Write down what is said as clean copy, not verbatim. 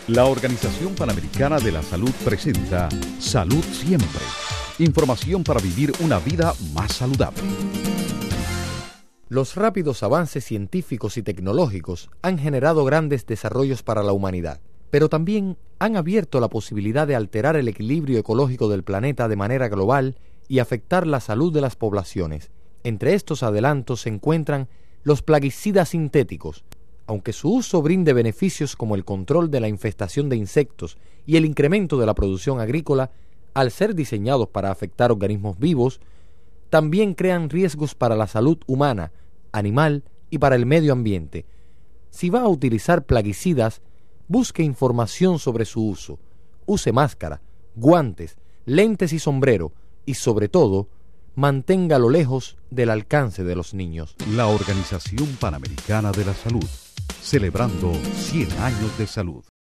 La Organización Panamericana de la Salud presenta Salud Siempre. Información para vivir una vida más saludable. Los rápidos avances científicos y tecnológicos han generado grandes desarrollos para la humanidad, pero también han abierto la posibilidad de alterar el equilibrio ecológico del planeta de manera global y afectar la salud de las poblaciones. Entre estos adelantos se encuentran los plaguicidas sintéticos. Aunque su uso brinde beneficios como el control de la infestación de insectos y el incremento de la producción agrícola, al ser diseñados para afectar organismos vivos, también crean riesgos para la salud humana, animal y para el medio ambiente. Si va a utilizar plaguicidas, busque información sobre su uso, use máscara, guantes, lentes y sombrero y, sobre todo, manténgalo lejos del alcance de los niños. La Organización Panamericana de la Salud, celebrando 100 años de salud.